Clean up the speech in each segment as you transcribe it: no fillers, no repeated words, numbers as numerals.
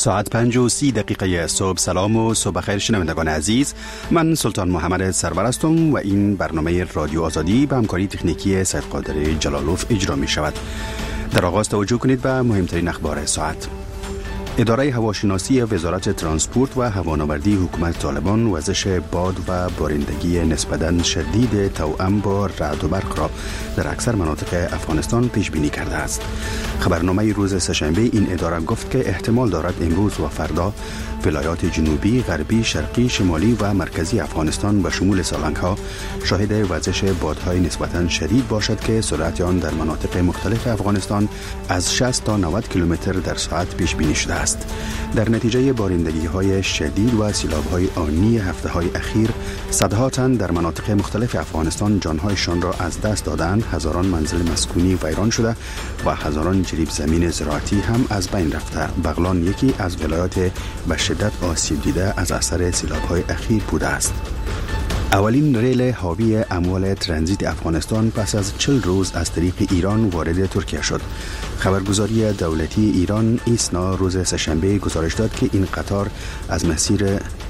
ساعت 5:30 صبح. سلام و صبح خیر شنوندگان عزیز، من سلطان محمد سرور هستم و این برنامه رادیو آزادی به همکاری تکنیکی سید قادر جلالوف اجرا می شود. در آغاز توجه کنید به مهمترین اخبار ساعت. اداره هواشناسی وزارت ترانسپورت و هوانوردی حکومت طالبان وزش باد و بارندگی نسبتاً شدید توأم با رعد و برق را در اکثر مناطق افغانستان پیش بینی کرده است. خبرنامه روز سه‌شنبه این اداره گفت که احتمال دارد امروز و فردا ولایات جنوبی، غربی، شرقی، شمالی و مرکزی افغانستان به شمول سالنگ ها شاهد وزش بادهای نسبتاً شدید باشد که سرعت آن در مناطق مختلف افغانستان از 60 تا 90 کیلومتر در ساعت پیش بینی شده است. در نتیجه بارندگی های شدید و سیلاب های آنی هفته های اخیر، صدها تن در مناطق مختلف افغانستان جانهایشان را از دست دادند، هزاران منزل مسکونی ویران شده و هزاران جریب زمین زراعتی هم از بین رفته. بغلان یکی از ولایات به شدت آسیب دیده از اثر سیلاب های اخیر بوده است. اولین ریل حاوی اموال ترانزیت افغانستان پس از 40 روز از طریق ایران وارد ترکیه شد. خبرگزاری دولتی ایران ایسنا روز سه‌شنبه گزارش داد که این قطار از مسیر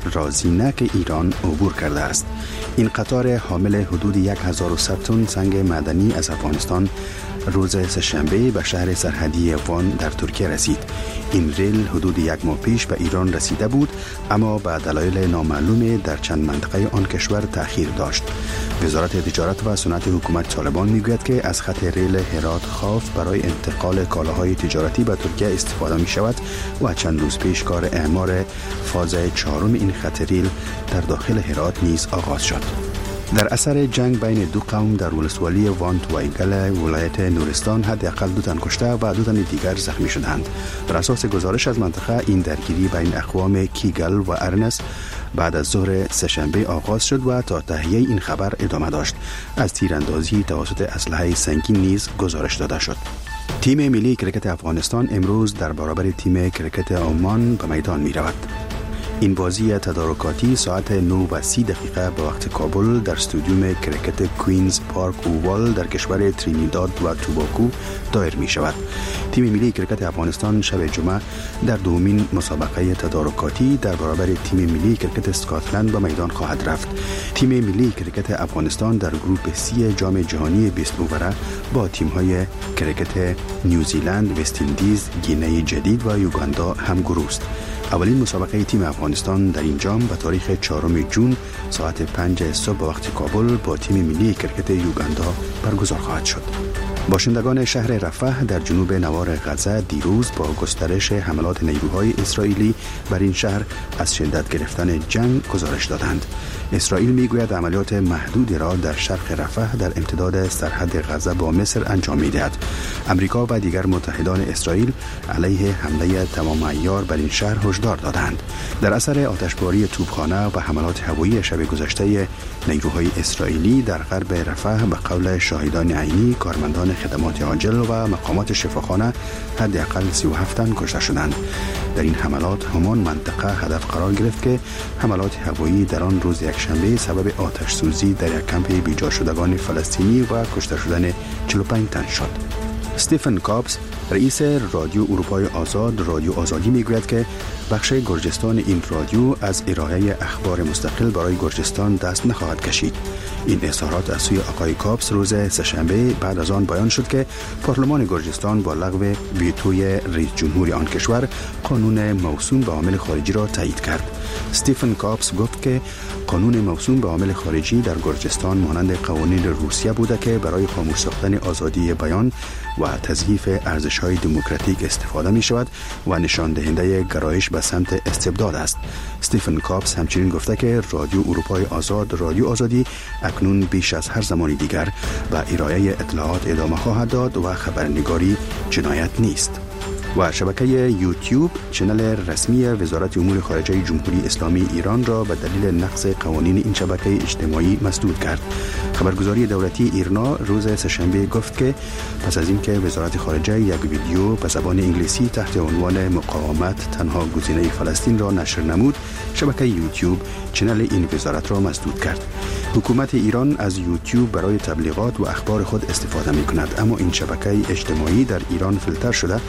رازینک ایران عبور کرده است. این قطار حامل حدود 1100 تن سنگ معدنی از افغانستان روز سه‌شنبه به شهر سرحدی وان در ترکیه رسید. این ریل حدود 1 ماه پیش به ایران رسیده بود، اما به دلایل نامعلوم در چند منطقه آن کشور تأخیر داشت. وزارت تجارت و صنعت حکومت طالبان میگوید که از خط ریل هرات خاف برای انتقال کالاهای تجارتی به ترکیه استفاده می شود و چند روز پیش کار اعمار فاز 4 این خط ریل در داخل هرات نیز آغاز شد. در اثر جنگ بین دو قوم در ولسوالی وانت و ایگل ولایت نورستان حداقل 2 تن کشته و 2 تن دیگر زخمی شدند. بر اساس گزارش از منطقه، این درگیری بین اقوام کیگل و ارنس بعد از ظهر سه‌شنبه آغاز شد و تا تهیه این خبر ادامه داشت. از تیراندازی توسط اسلحه سنگین نیز گزارش داده شد. تیم ملی کرکت افغانستان امروز در برابر تیم کرکت عمان به میدان می رود. این بازی تدارکاتی ساعت 9:30 به وقت کابل در استادیوم کرکت کوینز پارک اووال در کشور ترینیداد و توباگو دایر می شود. تیم ملی کرکت افغانستان شب جمعه در دومین مسابقه تدارکاتی در برابر تیم ملی کرکت اسکاتلند به میدان خواهد رفت. تیم ملی کرکت افغانستان در گروپ سی جام جهانی 20 اووره با تیم‌های کرکت نیوزیلند، وست اندیز، گینه جدید و یوگاندا هم گروه است. اولین مسابقه تیم افغانستان در این جام به تاریخ 4 جون ساعت 5 صبح وقت کابل با تیم ملی کرکت یوگاندا برگزار خواهد شد. باشندگان شهر رفح در جنوب نوار غزه دیروز با گسترش حملات نیروهای اسرائیلی بر این شهر از شدت گرفتن جنگ گزارش دادند. اسرائیل میگوید عملیات محدودی را در شرق رفح در امتداد سرحد غزه با مصر انجام میدهد. امریکا و دیگر متحدان اسرائیل علیه حمله تمام عیار بر این شهر هشدار دادند. در اثر آتشباری توپخانه و حملات هوایی شب گذشته نیروهای اسرائیلی در غرب رفح به قول شاهدان عینی، کارمندان خدمات عاجل و مقامات شفاخانه حداقل 37 تن کشته شدند. در این حملات همان منطقه هدف قرار گرفت که حملات هوایی در آن روز یکشنبه سبب آتش سوزی در یک کمپ بیجا شدگان فلسطینی و کشته شدن 45 تن شد. استیفن کابس، رئیس رادیو اروپای آزاد، رادیو آزادی میگوید که بخش گرجستان این رادیو از ارائه اخبار مستقل برای گرجستان دست نخواهد کشید. این اظهارات از سوی آقای کابس روز سه‌شنبه بعد از آن بیان شد که پارلمان گرجستان با لغو ویتوی رئیس جمهور آن کشور قانون موسوم به عامل خارجی را تایید کرد. استیفن کابس گفت که قانون موسوم به عامل خارجی در گرجستان مانند قوانین روسیه بوده که برای خاموش ساختن آزادی بیان و تضعیف ارزش‌های دموکراتیک استفاده می‌شود و نشان دهنده گرایش به سمت استبداد است. استیفن کابس همچنین گفته که رادیو اروپای آزاد، رادیو آزادی اکنون بیش از هر زمان دیگر به ارائه اطلاعات ادامه خواهد داد و خبرنگاری جنایت نیست. و شبکه یوتیوب چنل رسمی وزارت امور خارجه جمهوری اسلامی ایران را به دلیل نقض قوانین این شبکه اجتماعی مسدود کرد. خبرگزاری دولتی ایرنا روز سه‌شنبه گفت که پس از اینکه وزارت خارجه یک ویدیو به زبان انگلیسی تحت عنوان مقاومت تنها گزینه فلسطین را نشر نمود، شبکه یوتیوب چنل این وزارت را مسدود کرد. حکومت ایران از یوتیوب برای تبلیغات و اخبار خود استفاده می کند، اما این شبکه اجتماعی در ایران فیلتر شده و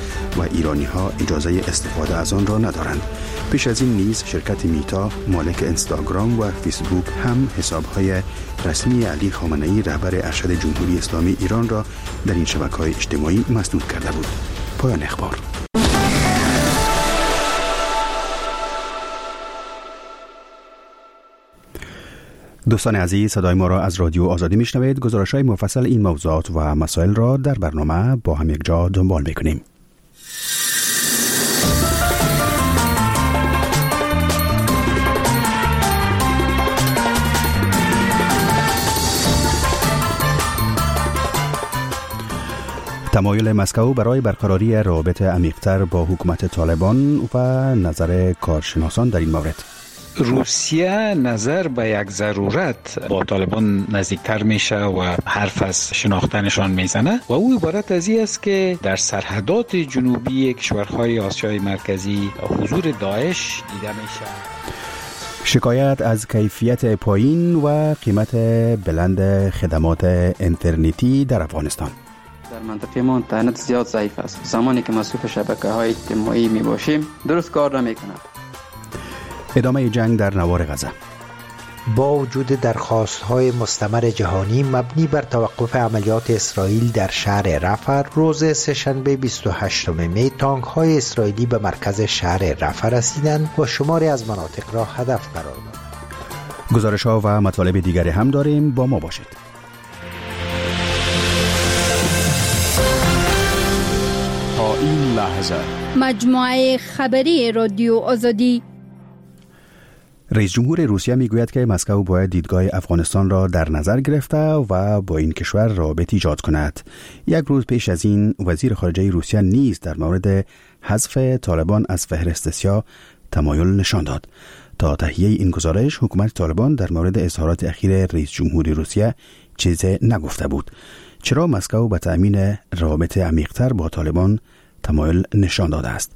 ایرانی‌ها اجازه استفاده از آن را ندارند. پیش از این نیز شرکت میتا مالک اینستاگرام و فیسبوک هم حساب‌های رسمی علی خامنه‌ای رهبر ارشد جمهوری اسلامی ایران را در این شبکه‌های اجتماعی مسدود کرده بود. پایان اخبار. دوستان عزیز، صدای ما را از رادیو آزادی میشنوید. گزارش‌های مفصل این موضوعات و مسائل را در برنامه با هم یک جا دنبال می‌کنیم. تمایل مسکو برای برقراری روابط عمیق‌تر با حکومت طالبان و نظر کارشناسان در این مورد. روسیه نظر به یک ضرورت با طالبان نزدیکتر میشه و حرف از شناختنشان میزنه و او عبارت از این است که در سرحدات جنوبی کشورهای آسیای مرکزی حضور داعش دیده میشه. شکایت از کیفیت پایین و قیمت بلند خدمات اینترنتی در افغانستان. در منطقه ما اینترنت زیاد ضعیف است. زمانی که مصروف شبکه‌های اجتماعی می باشیم درست کار نمی‌کند. ادامه جنگ در نوار غزه. با وجود درخواست‌های مستمر جهانی مبنی بر توقف عملیات اسرائیل در شهر رفح، روز سه‌شنبه 28 می تانک‌های اسرائیلی به مرکز شهر رفح رسیدند و شماری از مناطق را هدف قرار دادند. گزارش‌ها و مطالب دیگری هم داریم، با ما باشید. تا این لحظه مجموعه خبری رادیو آزادی. رئیس جمهور روسیه میگوید که مسکو باید دیدگاه افغانستان را در نظر گرفته و با این کشور رابطه ایجاد کند. یک روز پیش از این وزیر خارجه روسیه نیز در مورد حذف طالبان از فهرست سیاه تمایل نشان داد. تا تهیه این گزارش حکومت طالبان در مورد اظهارات اخیر رئیس جمهور روسیه چیزی نگفته بود. چرا مسکو به تأمین رابط عمیق‌تر با طالبان تمایل نشان داده است؟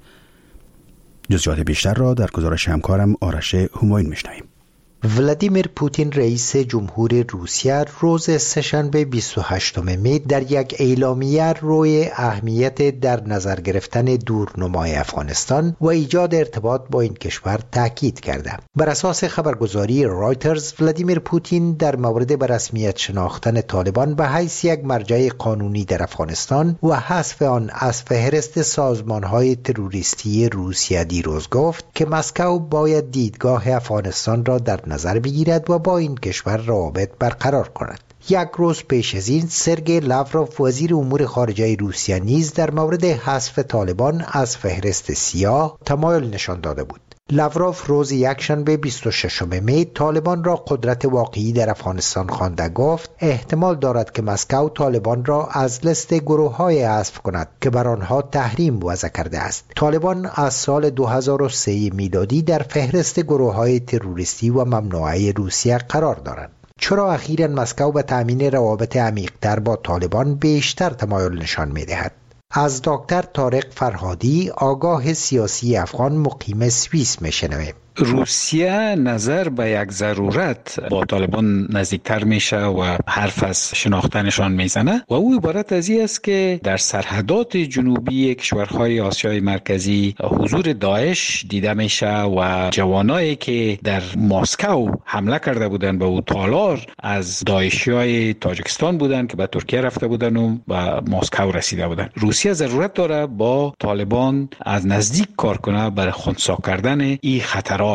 جزئیات بیشتر را در گزارش همکارم آرش همایون میشنویم. ولادیمیر پوتین رئیس جمهور روسیه روز سه‌شنبه 28 می در یک اعلامیه روی اهمیت در نظر گرفتن دورنمای افغانستان و ایجاد ارتباط با این کشور تاکید کرده. بر اساس خبرگزاری رایترز، ولادیمیر پوتین در مورد به رسمیت شناختن طالبان به حیث یک مرجع قانونی در افغانستان و حذف آن از فهرست سازمان‌های تروریستی روسیه دیروز گفت که مسکو باید دیدگاه افغانستان را در نظر بگیرد و با این کشور روابط برقرار کند. یک روز پیش از این سرگئی لاوروف وزیر امور خارجه روسیه نیز در مورد حذف طالبان از فهرست سیاه تمایل نشان داده بود. لاوروف روز یکشنبه 26 می طالبان را قدرت واقعی در افغانستان خوانده گفت احتمال دارد که مسکو طالبان را از لیست گروه‌های حذف کند که بر آنها تحریم وضع کرده است. طالبان از سال 2003 میلادی در فهرست گروه‌های تروریستی و ممنوعه روسیه قرار دارند. چرا اخیراً مسکو به تامین روابط عمیق‌تر با طالبان بیشتر تمایل نشان می‌دهد؟ از دکتر طارق فرهادی، آگاه سیاسی افغان مقیم سوئیس میشنویم. روسیه نظر به یک ضرورت با طالبان نزدیکتر میشه و حرف از شناختنشان میزنه و او عبارت از این است که در سرحدات جنوبی کشورهای آسیای مرکزی حضور داعش دیده میشه و جوانایی که در مسکو حمله کرده بودند به او تالار از داعشیای تاجیکستان بودند که به ترکیه رفته بودند و به مسکو رسیده بودند. روسیه ضرورت داره با طالبان از نزدیک کار کنه برای خنثی کردن این خطر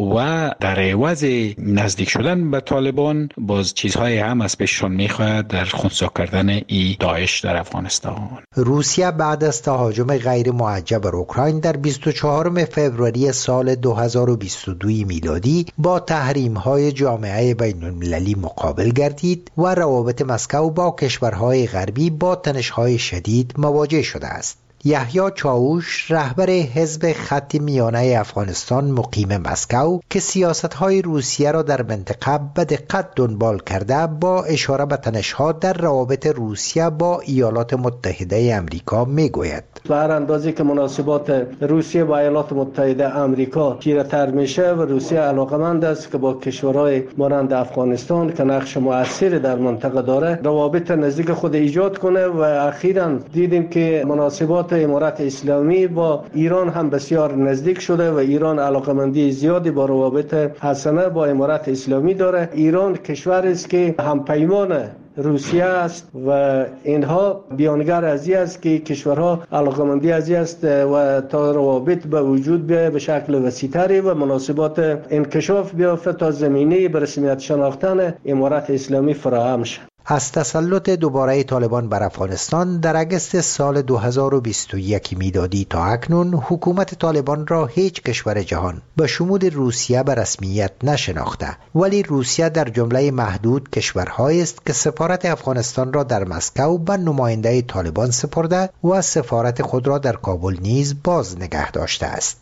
و در عوض نزدیک شدن به طالبان باز چیزهای هم از پیششان میخواهد در خنثی کردن ای داعش در افغانستان. روسیه بعد از تهاجم غیر معجب بر اوکراین در 24 فوریه سال 2022 میلادی با تحریم‌های جامعه بین‌المللی مقابل گردید و روابط مسکو با کشورهای غربی با تنش‌های شدید مواجه شده است. یحیی چاوش، رهبر حزب خط میانه افغانستان مقیم مسکو که سیاست‌های روسیه را در منطقه به دقت دنبال کرده، با اشاره به تنش‌ها در روابط روسیه با ایالات متحده آمریکا میگوید: به هر اندازه که مناسبات روسیه با ایالات متحده آمریکا تیره‌تر میشه و روسیه علاقمند است که با کشورهای مانند افغانستان که نقش مؤثر در منطقه داره روابط نزدیک خود ایجاد کنه و اخیراً دیدیم که مناسبات امارت اسلامی با ایران هم بسیار نزدیک شده و ایران علاقمندی زیادی با روابط حسنه با امارت اسلامی داره. ایران کشوری است که همپیمان روسیه است و اینها بیانگر از این است که کشورها علاقمندی از این است و تا روابط به وجود بیاید به شکل وسیع‌تری و مناسبات انکشاف بیافته تا زمینه به رسمیت شناختن امارت اسلامی فراهم شد. از تسلط دوباره طالبان بر افغانستان در اگست سال 2021 میلادی تا اکنون حکومت طالبان را هیچ کشور جهان به شمول روسیه به رسمیت نشناخته، ولی روسیه در جمله محدود کشورهایی است که سفارت افغانستان را در مسکو به نماینده طالبان سپرده و سفارت خود را در کابل نیز باز نگه داشته است.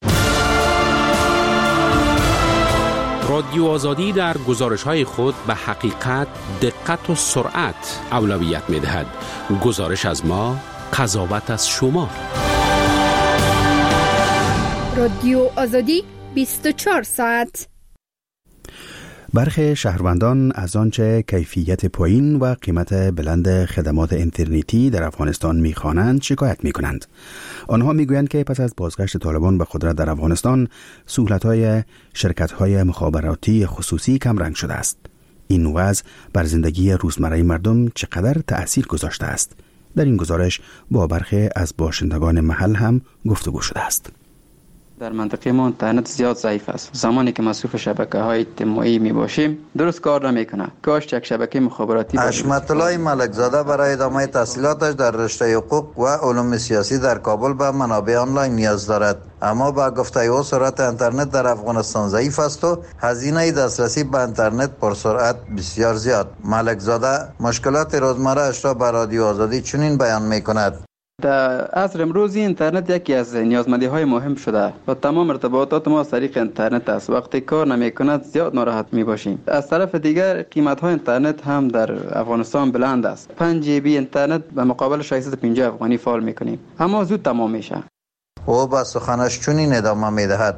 رادیو آزادی در گزارش‌های خود به حقیقت، دقت و سرعت اولویت می‌دهد. گزارش از ما، قضاوت از شما. رادیو آزادی 24 ساعت. برخی شهروندان از آنچه کیفیت پایین و قیمت بلند خدمات اینترنتی در افغانستان می‌خوانند شکایت می‌کنند. آنها می‌گویند که پس از بازگشت طالبان به قدرت در افغانستان، سهولت‌های شرکت‌های مخابراتی خصوصی کمرنگ شده است. این وضع بر زندگی روزمره مردم چقدر تأثیر گذاشته است؟ در این گزارش با برخی از باشندگان محل هم گفتگو شده است. در منطقه ما اینترنت زیاد ضعیف است. زمانی که مصروف شبکه‌های اجتماعی میباشیم درست کار نمیکنه. کاش یک شبکه مخابراتی باشه. حشمت الله ملکزاده برای ادامه تحصیلاتش در رشته حقوق و علوم سیاسی در کابل به منابع آنلاین نیاز دارد، اما با گفته او سرعت اینترنت در افغانستان ضعیف است و هزینه دسترسی به اینترنت پرسرعت بسیار زیاد. ملکزاده مشکلات روزمره اش را به رادیو آزادی چنین بیان میکند: در عصر امروزی اینترنت یکی از نیازمندی‌های مهم شده و تمام ارتباطات ما از طریق اینترنت است. وقتی کار نمی‌کند زیاد ناراحت می‌باشیم. از طرف دیگر قیمت‌های اینترنت هم در افغانستان بلند است. 5 جی بی اینترنت به مقابل 650 افغانی فعال می‌کنیم، اما زود تمام میشه. او با سخنش چنین ادامه می‌دهد: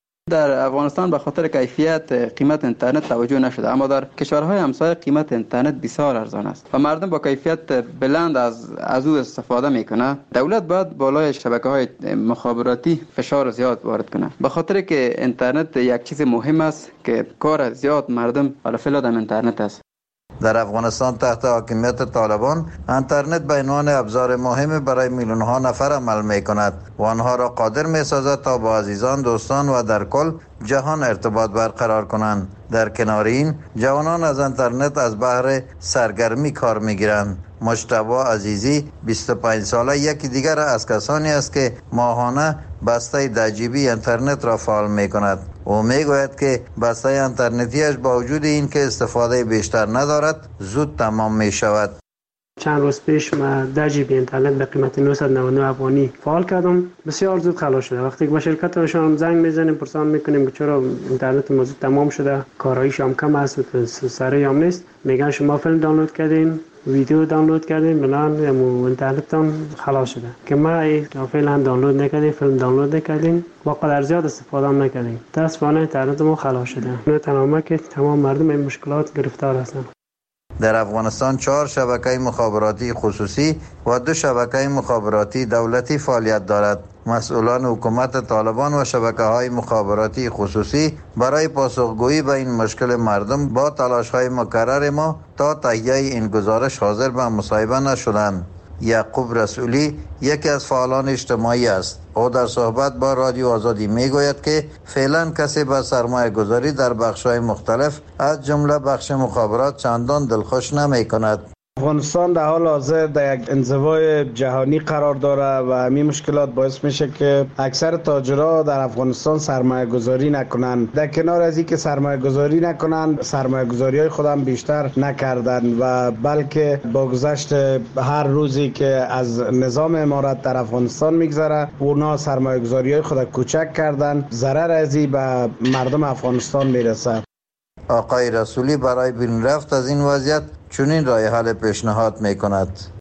در افغانستان به خاطر کیفیت قیمت اینترنت توجه نشده، اما در کشورهای همسایه قیمت اینترنت بسیار ارزان است و مردم با کیفیت بلند از او استفاده میکنه. دولت باید بالای شبکه‌های مخابراتی فشار زیاد وارد کنه، به خاطر که اینترنت یک چیز مهم است که کار زیاد مردم علی فعل آدم اینترنت است. در افغانستان تحت حاکمیت طالبان اینترنت به عنوان ابزار مهم برای میلیون ها نفر عمل می کند و آنها را قادر می سازد تا با عزیزان، دوستان و در کل جهان ارتباط برقرار کنند. در کنار این، جوانان از اینترنت از بهر سرگرمی کار می گیرند. مجتبی عزیزی 25 ساله یکی دیگر از کسانی است که ماهانه بسته 10 جی بی اینترنت را فعال می کند. او می گوید که بسته اینترنتیش با وجود این که استفاده بیشتر ندارد زود تمام می شود. چند روز پیش من 10 جی بی اینترنت به قیمت 999 افغانی فعال کردم. بسیار زود خلاص شده. وقتی که به شرکتشان زنگ میزنیم پرسان میکنیم که چرا اینترنت ما زود تمام شده، کارایش هم کم است و سریع هم نیست، میگن شما فیلم دانلود کردین، ویدیو دانلود کردین، بنان اینترنتتون خلاص شده. که ما فعلا دانلود نکردیم، فیلم دانلود نکردیم و قدر زیاد استفاده هم نکردیم. متاسفانه اینترنت ما خلاص شده. نه تنها که تمام مردم این مشکلات گرفتار هستند. در افغانستان 4 شبکه مخابراتی خصوصی و 2 شبکه مخابراتی دولتی فعالیت دارد. مسئولان حکومت طالبان و شبکه‌های مخابراتی خصوصی برای پاسخگویی به این مشکل مردم با تلاش‌های مکرر ما تا تهیه این گزارش حاضر به مصاحبه نشدند. یعقوب رسولی یکی از فعالان اجتماعی است. او در صحبت با رادیو آزادی میگوید که فعلا کسی به سرمایه گذاری در بخش‌های مختلف از جمله بخش مخابرات چندان دلخوش نمی‌کند. افغانستان در حال حاضر در یک انزوای جهانی قرار داره و همین مشکلات باعث میشه که اکثر تاجرها در افغانستان سرمایه گذاری نکنن. در کنار از این که سرمایه گذاری نکنن، سرمایه گذاری های خودم بیشتر نکردن و بلکه با گذشت هر روزی که از نظام امارت در افغانستان میگذره، اونا سرمایه گذاری های خود کوچک کردن. ضرر از این به مردم افغانستان میرسه. آقای رسولی برای بیرون رفت از این وضعیت چنین راه حل پیشنهاد میکند: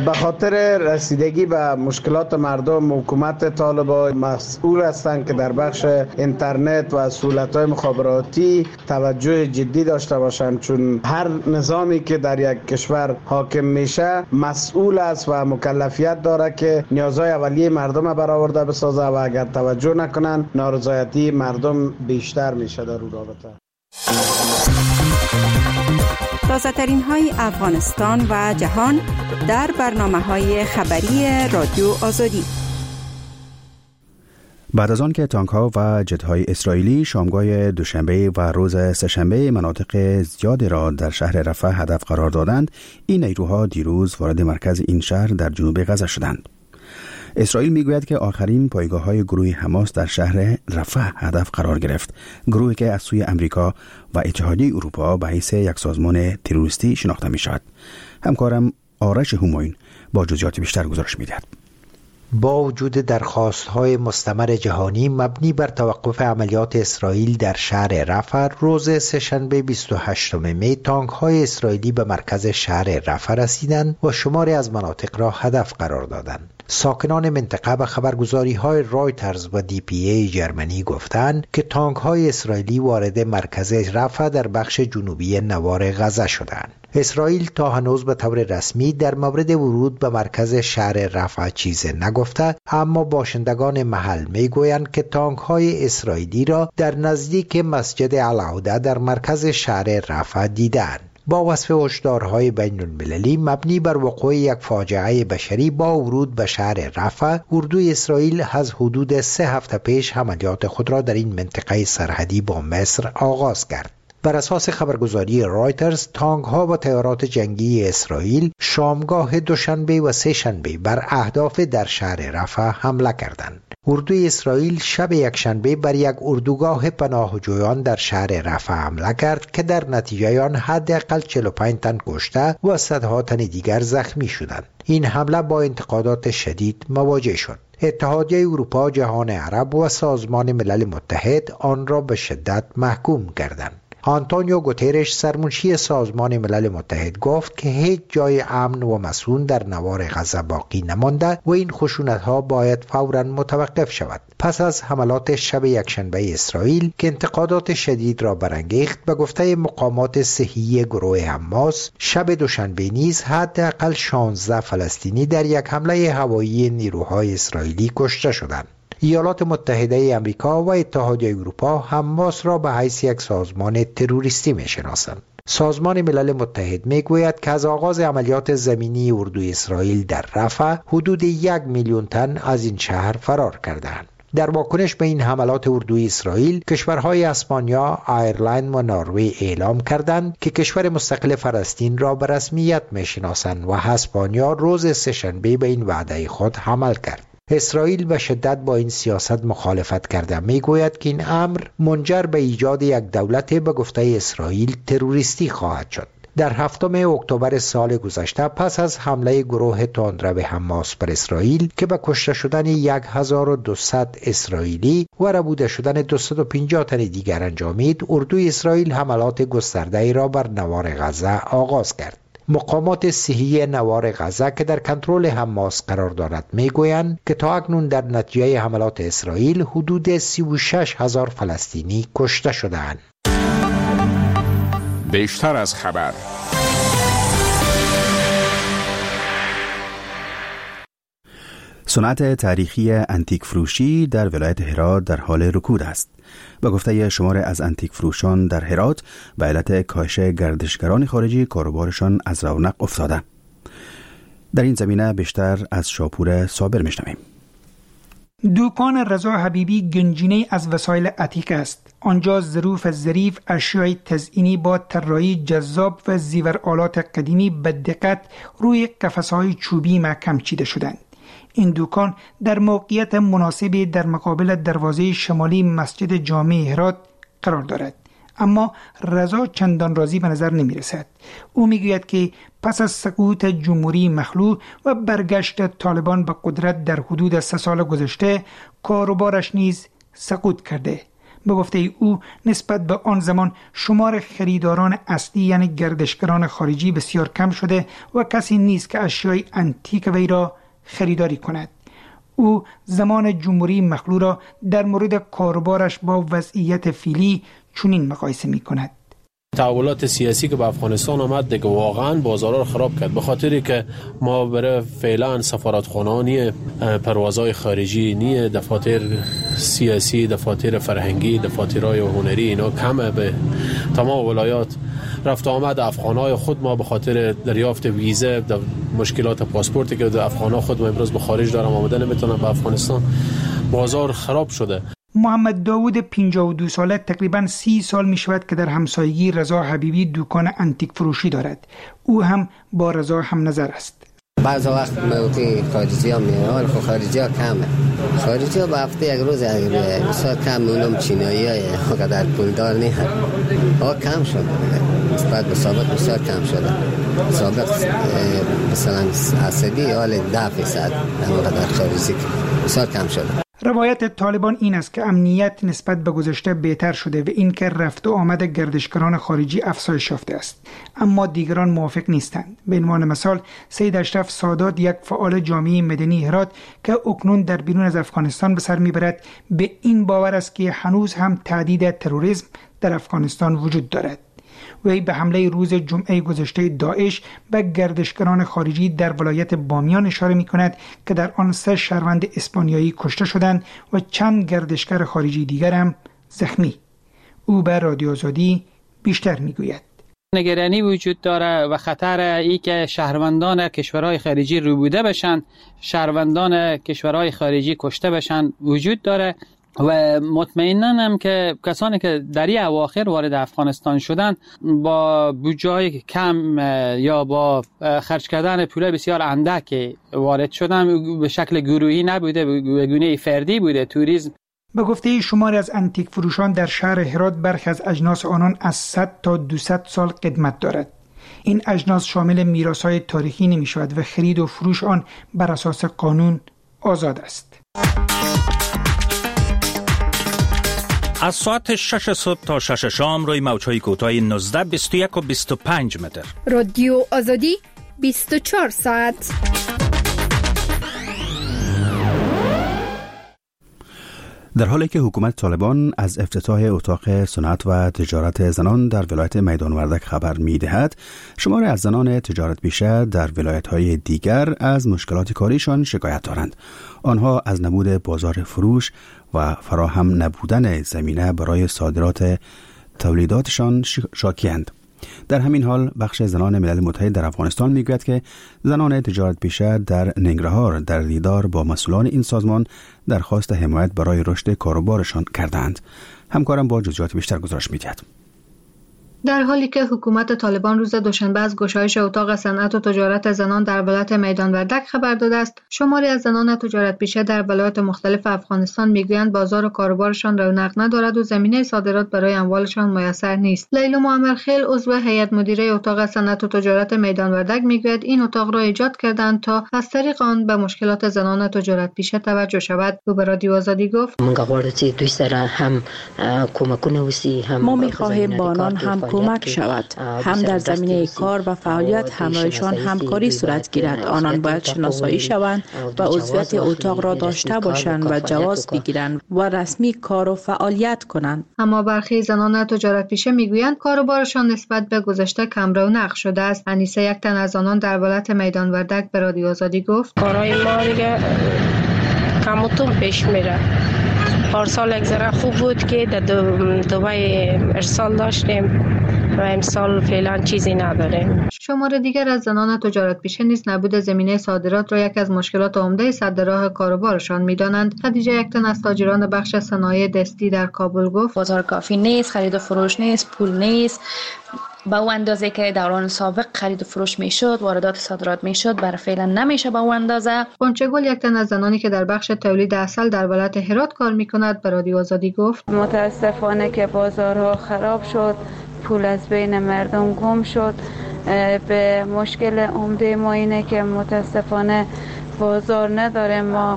به خاطر رسیدگی به مشکلات مردم، حکومت طالبان مسئول هستند که در بخش اینترنت و سهولت‌های مخابراتی توجه جدی داشته باشند، چون هر نظامی که در یک کشور حاکم میشه مسئول است و مکلفیت داره که نیازهای اولیه مردم برآورده بسازه و اگر توجه نکنن نارضایتی مردم بیشتر میشه در اون رابطه. تازه‌ترین های افغانستان و جهان در برنامه‌های خبری رادیو آزادی. بعد از آن که تانک‌ها و جت‌های اسرائیلی شامگاه دوشنبه و روز سه‌شنبه مناطق زیادی را در شهر رفح هدف قرار دادند، این نیروها دیروز وارد مرکز این شهر در جنوب غزه شدند. اسرائیل میگوید که آخرین پایگاه‌های گروه حماس در شهر رفح هدف قرار گرفت، گروهی که از سوی امریکا و اتحادیه اروپا به حیث یک سازمان تروریستی شناخته می‌شود. همکارم آرش همایون با جزئیات بیشتر گزارش می‌دهد. با وجود درخواست‌های مستمر جهانی مبنی بر توقف عملیات اسرائیل در شهر رفح، روز سه‌شنبه 28 می تانک‌های اسرائیلی به مرکز شهر رفح رسیدند و شماری از مناطق را هدف قرار دادند. ساکنان منطقه به خبرگزاری‌های رایترز و DPA جرمنی گفتند که تانک‌های اسرائیلی وارد مرکز رفح در بخش جنوبی نوار غزه شدند. اسرائیل تا هنوز به طور رسمی در مورد ورود به مرکز شهر رفح چیزی نگفته، اما باشندگان محل میگویند که تانک‌های اسرائیلی را در نزدیک مسجد العوده در مرکز شهر رفح دیدند. با وصف هشدارهای بین المللی مبنی بر وقوع یک فاجعه بشری با ورود به شهر رفح، اردوی اسرائیل از حدود 3 هفته پیش عملیات خود را در این منطقه سرحدی با مصر آغاز کرد. بر اساس خبرگزاری رایترز، تانک‌ها و طیارات جنگی اسرائیل شامگاه دوشنبه و سه‌شنبه بر اهداف در شهر رفح حمله کردند. اردوی اسرائیل شب یکشنبه بر یک اردوگاه پناهجویان در شهر رفح حمله کرد که در نتیجه آن حداقل 45 تن کشته و صدها تن دیگر زخمی شدند. این حمله با انتقادات شدید مواجه شد. اتحادیه اروپا، جهان عرب و سازمان ملل متحد آن را به شدت محکوم کردند. آنتونیو گوترش، سرمنشی سازمان ملل متحد، گفت که هیچ جای امن و مسکون در نوار غزه باقی نمانده و این خشونت‌ها باید فوراً متوقف شود. پس از حملات شب یکشنبه اسرائیل که انتقادات شدید را برانگیخت، به گفته مقامات صحی گروه حماس، شب دوشنبه نیز حداقل 16 فلسطینی در یک حمله هوایی نیروهای اسرائیلی کشته شدند. ایالات متحده امریکا و اتحادیه اروپا حماس را به حیث یک سازمان تروریستی می‌شناسند. سازمان ملل متحد میگوید که از آغاز عملیات زمینی اردوی اسرائیل در رفح حدود 1 میلیون تن از این شهر فرار کردند. در واکنش به این حملات اردوی اسرائیل، کشورهای اسپانیا، آیرلند و نروژ اعلام کردند که کشور مستقل فلسطین را به رسمیت می‌شناسند و اسپانیا روز سه‌شنبه به این وعده خود عمل کرد. اسرائیل به شدت با این سیاست مخالفت کرده، میگوید که این امر منجر به ایجاد یک دولت به گفته اسرائیل تروریستی خواهد شد. در 7 اکتبر سال گذشته، پس از حمله گروه تندرو حماس بر اسرائیل که به کشته شدن 1200 اسرائیلی و ربوده شدن 250 تن دیگر انجامید، اردوی اسرائیل حملات گسترده‌ای را بر نوار غزه آغاز کرد. مقامات صحی نوار غزه که در کنترل حماس قرار دارد میگویند که تا اکنون در نتیجه حملات اسرائیل حدود 36,000 فلسطینی کشته شده‌اند. بیشتر از خبر. صنعت تاریخی انتیک فروشی در ولایت هرات در حال رکود است. به گفته شمار از انتیک فروشان در هرات، به علت کاهش گردشگران خارجی کاروبارشان از رونق افتاده. در این زمینه بیشتر از شاپور صابر میشنویم. دکان رضا حبیبی گنجینه از وسایل عتیق است. آنجا ظروف ظریف، اشیای تزئینی با طراحی جذاب و زیورآلات قدیمی به دقت روی قفس‌های چوبی محکم چیده شدند. این دکان در موقعیت مناسبی در مقابل دروازه شمالی مسجد جامع هرات قرار دارد، اما رضا چندان راضی به نظر نمی رسد. او می گوید که پس از سقوط جمهوری مخلوع و برگشت طالبان به قدرت در حدود 3 سال گذشته، کاروبارش نیز سقوط کرده. به گفته او نسبت به آن زمان شمار خریداران اصلی یعنی گردشگران خارجی بسیار کم شده و کسی نیست که اشیای انتیک وی را خریداری کند. او زمان جمهوری مخلوع را در مورد کاروبارش با وضعیت فعلی چنین مقایسه می کند: تحولات سیاسی که به افغانستان آمد دیگه واقعا بازارها رو خراب کرد، به خاطری که ما برای فعلا سفارتخانه‌ها نیه، پروازهای خارجی نیه، دفاتر سیاسی، دفاتر فرهنگی، دفاترهای هنری اینا کمه. به تمام ولایات رفت آمد افغانای خود ما به خاطر دریافت ویزه، مشکلات پاسپورتی که افغان‌ها خود ما امروز به خارج دارن آمده نمیتونن به افغانستان، بازار خراب شده. محمد داوود 52 ساله تقریباً 30 سال می شود که در همسایگی رضا حبیبی دکان انتیک فروشی دارد. او هم با رضا هم نظر است. بعض وقت موتی خارجی ها میان، خب خارجی ها کمه. خارجی ها به هفته یک روز بسیار کم، اونم چینایی های قدر پولدار نیست. ها کم شده نسبت به سابق، بسیار کم شده. سابق مثلا اصلی حال 10% اما قدر خارجی بسیار کم شده. روایت طالبان این است که امنیت نسبت به گذشته بهتر شده و اینکه رفت و آمد گردشگران خارجی افزایش یافته است، اما دیگران موافق نیستند. به عنوان مثال سید اشرف سادات، یک فعال جامعه مدنی هرات که اکنون در بیرون از افغانستان به سر میبرد، به این باور است که هنوز هم تهدید تروریسم در افغانستان وجود دارد. وی به حمله روز جمعه گذشته داعش به گردشگران خارجی در ولایت بامیان اشاره می کند که در آن 3 شهروند اسپانیایی کشته شدند و چند گردشگر خارجی دیگر هم زخمی. او به رادیو آزادی بیشتر می گوید: نگرانی وجود داره و خطر ای که شهروندان کشورهای خارجی روبوده بشن، شهروندان کشورهای خارجی کشته بشن وجود داره و مطمئناً هم که کسانی که در این اواخر وارد افغانستان شدن با بودجه کم یا با خرج کردن پول بسیار اندک وارد شدن، به شکل گروهی نبوده، به گونه فردی بوده. توریسم به گفته شماری از انتیک فروشان در شهر هرات، برخی از اجناس آنان از 100 تا 200 سال قدمت دارد. این اجناس شامل میراث‌های تاریخی نمی شود و خرید و فروش آن بر اساس قانون آزاد است. از ساعت 6 صبح تا 6 شام روی موج‌های کوتاه 19، 21 و 25 متر. رادیو آزادی 24 ساعت. در حالی که حکومت طالبان از افتتاح اتاق صنعت و تجارت زنان در ولایت میدان وردک خبر می‌دهد، شماری از زنان تجارت پیشه در ولایت‌های دیگر از مشکلات کاریشان شکایت دارند. آنها از نبود بازار فروش و فراهم نبودن زمینه برای صادرات تولیداتشان شاکی‌اند. در همین حال بخش زنان ملل متحد در افغانستان میگوید که زنان تجارت پیشه در ننگرهار در دیدار با مسئولان این سازمان درخواست حمایت برای رشد کاروبارشان کردند. همکارم با جزئیات بیشتر گزارش می‌دهد. در حالی که حکومت طالبان روز دوشنبه از گشایش اتاق صنعت و تجارت زنان در ولایت میدان وردک خبر داده است، شماری از زنان تجارت پیشه در ولایات مختلف افغانستان میگویند بازار و کاروبارشان رونق ندارد و زمینه صادرات برای اموالشان میسر نیست. لیلا معمرخیل، عضو هیئت مدیره اتاق صنعت و تجارت میدان وردک، میگوید این اتاق را ایجاد کردند تا از طریق آن به مشکلات زنان تجارت پیشه توجه شود. او به رادیو آزادی گفت: ما می‌خواهیم با آنان هم کمک شود، هم در زمینه کار و فعالیت همراهشان همکاری صورت گیرد. آنان باید شناسایی شوند و عضویت اتاق را داشته باشند و جواز بگیرند و رسمی کار و فعالیت کنند. اما برخی زنان تجارت پیشه میگویند کاروبارشان نسبت به گذشته کم رونق شده است. انیسه، یک تن از آنان در ولایت میدان وردک، به رادیو آزادی گفت: کارهای ما دیگه کم و توم پیش میره. پارسال یک ذره خوب بود که در دبی ارسال داشتیم و امسال فعلا چیزی نداریم. شمار دیگر از زنان تجارت پیشه نیز نبود زمینه صادرات را یکی از مشکلات عمده سد راه کاروبارشان می‌دانند. خدیجه، یک تن از تاجران بخش صنایع دستی در کابل، گفت: بازار کافی نیست، خرید و فروش نیست، پول نیست. با اون اندازه که دوران سابق خرید و فروش میشد، واردات صادرات میشد، برای فعلا نمیشه با اون اندازه. قنچه گل، یک تن از زنانی که در بخش تولید عسل در ولایت هرات کار میکند، به رادیو آزادی گفت: متاسفانه که بازارها خراب شد، پول از بین مردم گم شد. به مشکل عمده ما اینه که متاسفانه بازار نداره. ما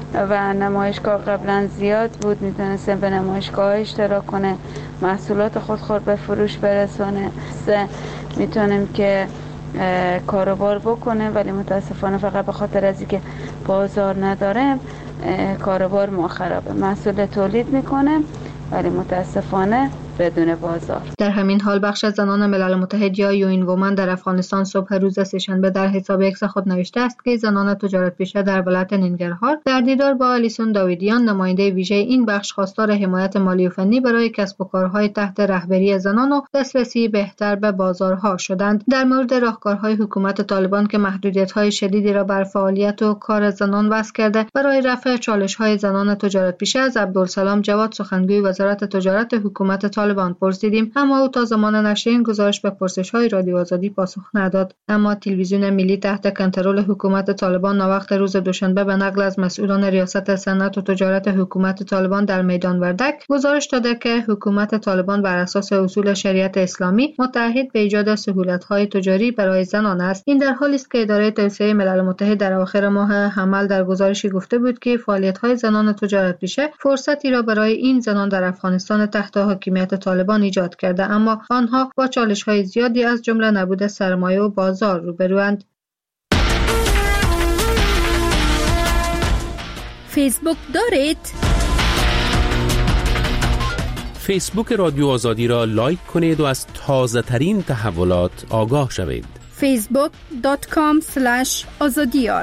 و نمایشگاه قبلا زیاد بود، میتونستیم به نمایشگاه اشتراک کنه، محصولات خود به فروش برسونه، میتونیم که کاروبار بکنه، ولی متاسفانه فقط به خاطر از اینکه بازار نداریم کاروبار ما خرابه. محصول تولید میکنه ولی متاسفانه بدون بازار. در همین حال بخش از زنان ملل متحد یا یوین وومن در افغانستان صبح روز سه‌شنبه در حساب اکس خود نوشته است که زنان تجارت پیشه در ولایت ننگرهار در دیدار با الیسون داویدیان نماینده ویژه این بخش خواستار حمایت مالی و فنی برای کسب و کارهای تحت رهبری زنان و دسترسی بهتر به بازارها شدند. در مورد راهکارهای حکومت طالبان که محدودیت‌های شدیدی را بر فعالیت و کار زنان وضع کرده برای رفع چالش‌های زنان تجارت پیشه از عبدالسلام جواد سخنگوی وزارت تجارت حکومت طالبان پرسیدیم، اما او تا زمان نشر این گزارش به پرسش‌های رادیو آزادی پاسخ نداد. اما تلویزیون ملی تحت کنترل حکومت طالبان ناوقت روز دوشنبه به نقل از مسئولان ریاست صنعت و تجارت حکومت طالبان در میدان وردک گزارش داده که حکومت طالبان بر اساس اصول شریعت اسلامی متعهد به ایجاد سهولت‌های تجاری برای زنان است. این در حالی است که اداره توسعه ملل متحد در اواخر ماه حمل در گزارشی گفته بود که فعالیت‌های زنان تجارت پیشه فرصتی را برای این زنان در افغانستان تحت حاکمیت طالبان ایجاد کرده، اما آنها با چالش‌های زیادی از جمله نبود سرمایه و بازار روبروند. فیسبوک دارید؟ فیسبوک رادیو آزادی را لایک کنید و از تازه ترین تحولات آگاه شوید. facebook.com/azadiyar.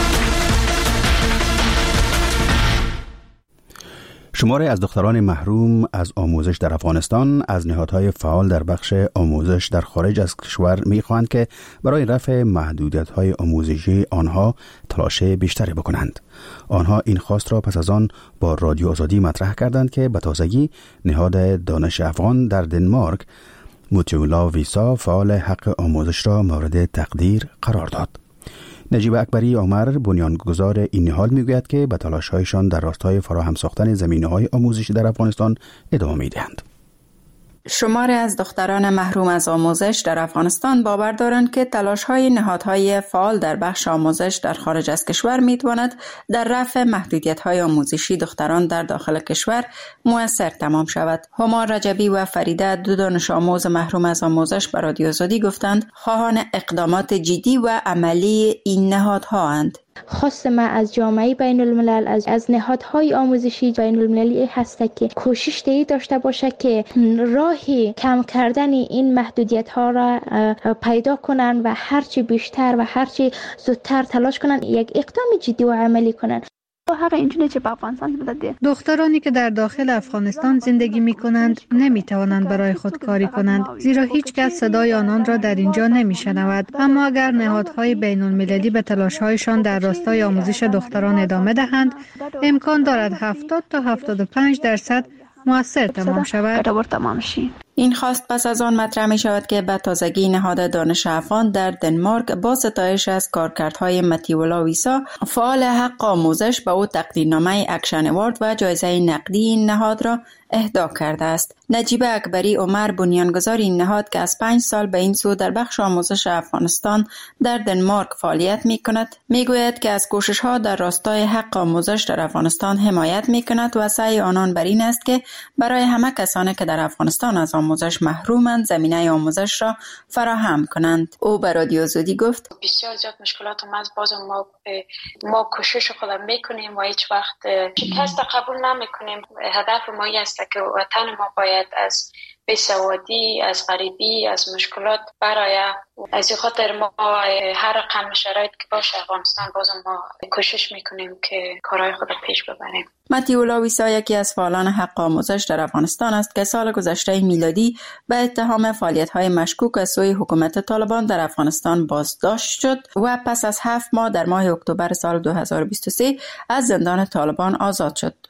شماری از دختران محروم از آموزش در افغانستان از نهادهای فعال در بخش آموزش در خارج از کشور می‌خواهند که برای رفع محدودیت‌های آموزشی آنها تلاش بیشتری بکنند. آنها این خواست را پس از آن با رادیو آزادی مطرح کردند که به تازگی نهاد دانش افغان در دنمارک موتیولا ویسا فعال حق آموزش را مورد تقدیر قرار داد. نجیب اکبری عمر بنیانگذار این نهاد میگوید که به تلاش‌هایشان در راستای فراهم ساختن زمینه‌های آموزشی در افغانستان ادامه می‌دهند. شماری از دختران محروم از آموزش در افغانستان باور دارند که تلاش‌های نهادهای فعال در بخش آموزش در خارج از کشور می‌تواند در رفع محدودیت‌های آموزشی دختران در داخل کشور مؤثر تمام شود. هما رجبی و فریده، دو دانش آموز محروم از آموزش، به رادیو آزادی گفتند خواهان اقدامات جدی و عملی این نهادها اند. خواست ما از جامعه بین الملل، از نهادهای آموزشی بین المللی هست که کوشش داشته باشه که راهی کم کردن این محدودیت ها را پیدا کنن و هرچی بیشتر و هرچی زودتر تلاش کنن یک اقدام جدی و عملی کنن. دخترانی که در داخل افغانستان زندگی می کنند نمی توانند برای خود کاری کنند، زیرا هیچ کس صدای آنان را در اینجا نمی شنود. اما اگر نهادهای بین المللی به تلاش‌هایشان در راستای آموزش دختران ادامه دهند، امکان دارد 70 تا 75% مؤثر تمام شود. این خواست پس از آن مطرح می شود که به تازگی نهاد دانش افغان در دنمارک با ستایش از کارکردهای متیولا ویسا فعال حق آموزش به او تقدیرنامه اکشن اوارد و جایزه نقدی این نهاد را اهدا کرده است. نجیب اکبری عمر بنیانگذار این نهاد که از 5 سال به این سو در بخش آموزش افغانستان در دنمارک فعالیت می کند می گوید که از کوشش ها در راستای حق آموزش در افغانستان حمایت می کند و سعی آنان بر این است که برای همه کسانی که در افغانستان از آموزش محرومند زمینه آموزش را فراهم کنند. او به رادیو آزادی گفت بسیار زیاد مشکلات ما باز ما کوشش خودم میکنیم و هیچ وقت شکست قبول نمیکنیم. هدف ما است که وطن ما باید از بیسوادی، از غریبی، از مشکلات برای از این خاطر ما هر رقم شرایط که باشه افغانستان باز ما کوشش میکنیم که کارهای خود پیش ببریم. متیولا ویسا یکی از فعالان حق آموزش در افغانستان است که سال گذشته میلادی به اتهام فعالیت‌های مشکوک از سوی حکومت طالبان در افغانستان بازداشت شد و پس از 7 ماه در ماه اکتبر سال 2023 از زندان طالبان آزاد شد.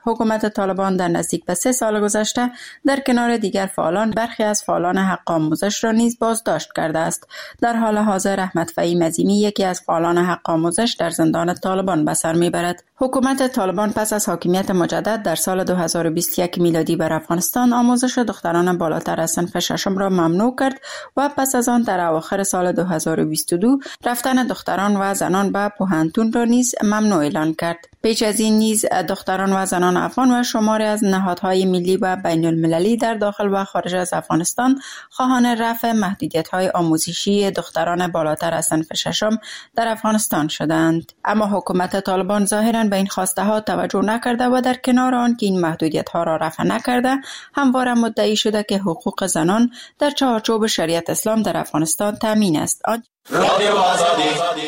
حکومت طالبان در نزدیک به 3 سال گذشته در کنار دیگر فعالان برخی از فعالان حق آموزش را نیز بازداشت کرده است. در حال حاضر احمد فهیم عظیمی یکی از فعالان حق آموزش در زندان طالبان به سر میبرد. حکومت طالبان پس از حاکمیت مجدد در سال 2021 میلادی بر افغانستان آموزش دختران بالاتر از صنف ششم را ممنوع کرد و پس از آن در اواخر سال 2022 رفتن دختران و زنان به پوهنتون را نیز ممنوع اعلان کرد. پیش از این نیز دختران و زنان افغان و شماری از نهادهای ملی و بین المللی در داخل و خارج از افغانستان خواهان رفع محدودیت‌های آموزشی دختران بالاتر از صنف ششم در افغانستان شدند. اما حکومت طالبان ظاهراً به این خواسته ها توجه نکرده و در کنار آن که این محدودیت‌ها را رفع نکرده، همواره مدعی شده که حقوق زنان در چارچوب شریعت اسلام در افغانستان تامین است.